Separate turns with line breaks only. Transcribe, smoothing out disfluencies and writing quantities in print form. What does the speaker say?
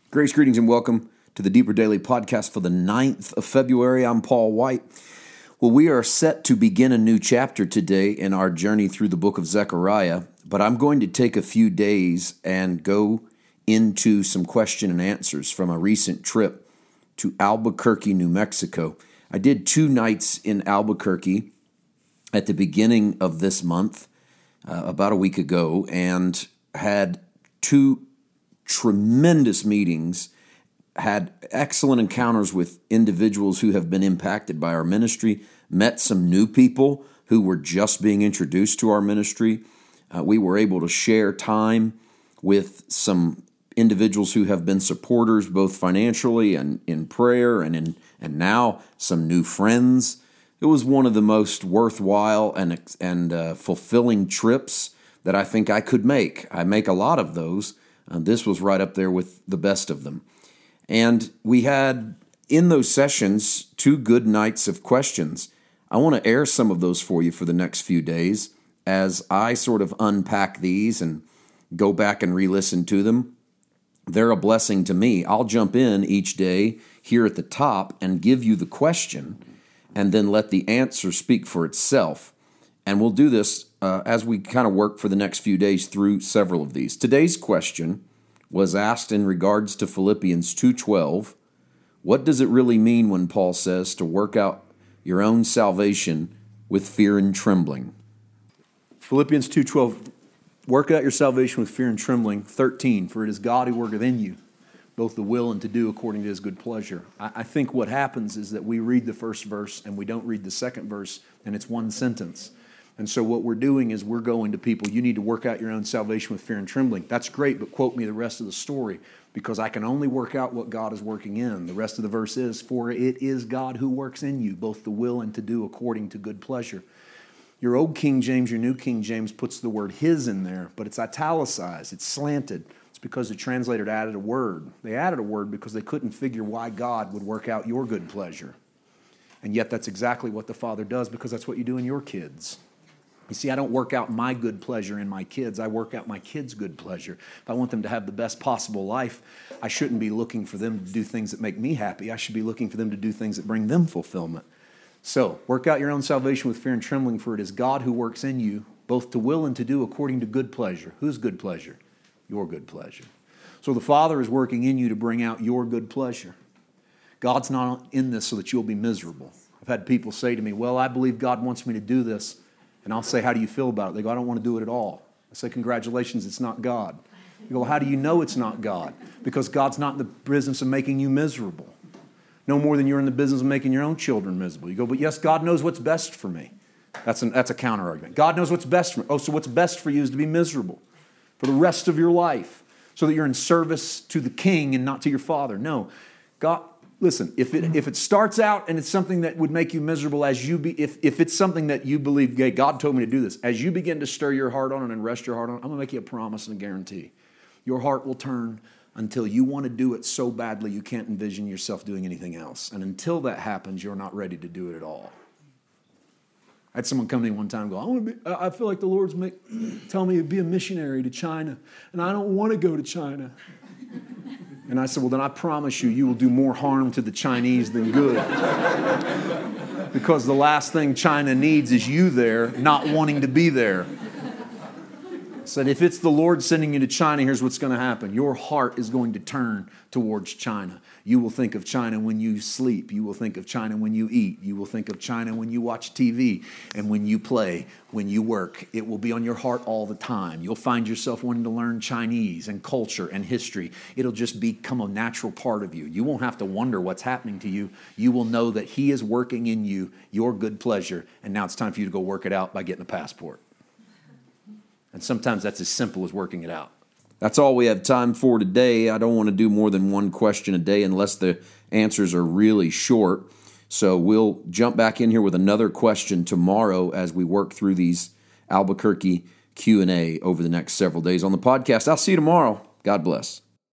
Grace, greetings, and welcome to the Deeper Daily Podcast for the 9th of February. I'm Paul White. Well, we are set to begin a new chapter today in our journey through the book of Zechariah, but I'm going to take a few days and go into some question and answers from a recent trip to Albuquerque, New Mexico. I did 2 nights in Albuquerque at the beginning of this month, about a week ago, and had 2 tremendous meetings, had excellent encounters with individuals who have been impacted by our ministry, met some new people who were just being introduced to our ministry. We were able to share time with some individuals who have been supporters both financially and in prayer and now some new friends. It was one of the most worthwhile and fulfilling trips that I think I could make. I make a lot of those. This was right up there with the best of them. And we had, in those sessions, 2 good nights of questions. I want to air some of those for you for the next few days as I sort of unpack these and go back and re-listen to them. They're a blessing to me. I'll jump in each day here at the top and give you the question and then let the answer speak for itself. And we'll do this as we kind of work for the next few days through several of these. Today's question was asked in regards to Philippians 2:12. What does it really mean when Paul says to work out your own salvation with fear and trembling? Philippians 2:12, work out your salvation with fear and trembling. 13, for it is God who worketh in you, both the will and to do according to his good pleasure. I think what happens is that we read the first verse and we don't read the second verse, and it's one sentence. And so what we're doing is we're going to people, you need to work out your own salvation with fear and trembling. That's great, but quote me the rest of the story, because I can only work out what God is working in. The rest of the verse is, for it is God who works in you, both the will and to do according to good pleasure. Your old King James, your new King James puts the word his in there, but it's italicized, it's slanted. It's because the translator added a word. They added a word because they couldn't figure why God would work out your good pleasure. And yet that's exactly what the Father does, because that's what you do in your kids. You see, I don't work out my good pleasure in my kids. I work out my kids' good pleasure. If I want them to have the best possible life, I shouldn't be looking for them to do things that make me happy. I should be looking for them to do things that bring them fulfillment. So, work out your own salvation with fear and trembling, for it is God who works in you, both to will and to do according to good pleasure. Whose good pleasure? Your good pleasure. So the Father is working in you to bring out your good pleasure. God's not in this so that you'll be miserable. I've had people say to me, well, I believe God wants me to do this. And I'll say, how do you feel about it? They go, I don't want to do it at all. I say, congratulations, it's not God. You go, well, how do you know it's not God? Because God's not in the business of making you miserable. No more than you're in the business of making your own children miserable. You go, but yes, God knows what's best for me. That's a counter argument. God knows what's best for me. Oh, so what's best for you is to be miserable for the rest of your life so that you're in service to the King and not to your Father. No, God... Listen, if it starts out and it's something that would make you miserable if it's something that you believe, hey, God told me to do this, as you begin to stir your heart on it and rest your heart on it, I'm going to make you a promise and a guarantee. Your heart will turn until you want to do it so badly you can't envision yourself doing anything else. And until that happens, you're not ready to do it at all. I had someone come to me one time and go, I feel like the Lord's telling me to be a missionary to China, and I don't want to go to China. And I said, well, then I promise you will do more harm to the Chinese than good. Because the last thing China needs is you there, not wanting to be there. I said, if it's the Lord sending you to China, here's what's going to happen. Your heart is going to turn towards China. You will think of China when you sleep. You will think of China when you eat. You will think of China when you watch TV and when you play, when you work. It will be on your heart all the time. You'll find yourself wanting to learn Chinese and culture and history. It'll just become a natural part of you. You won't have to wonder what's happening to you. You will know that He is working in you your good pleasure, and now it's time for you to go work it out by getting a passport. And sometimes that's as simple as working it out. That's all we have time for today. I don't want to do more than one question a day unless the answers are really short. So we'll jump back in here with another question tomorrow as we work through these Albuquerque Q&A over the next several days on the podcast. I'll see you tomorrow. God bless.